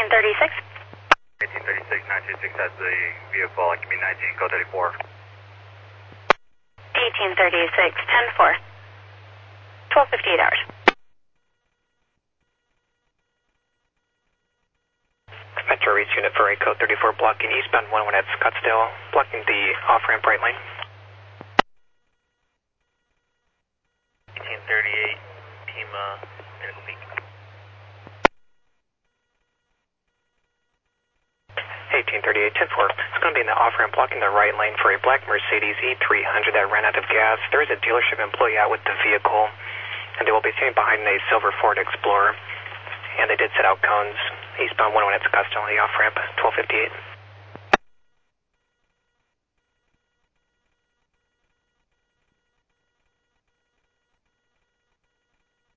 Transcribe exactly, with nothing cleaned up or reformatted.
thirty-six. eighteen thirty-six, nine two six has the vehicle on commute nineteen, code thirty-four. eighteen thirty-six, ten four. twelve fifty-eight hours. Metro reach unit for a code thirty-four blocking eastbound one one at Scottsdale, blocking the off-ramp right lane. eighteen thirty-eight, Pima, Pinnacle Peak. eighteen thirty-eight, ten four. It's going to be in the off-ramp blocking the right lane for a black Mercedes E three hundred that ran out of gas. There is a dealership employee out with the vehicle, and they will be sitting behind a silver Ford Explorer. And they did set out cones eastbound one one at Scottsdale on the off-ramp, twelve fifty-eight.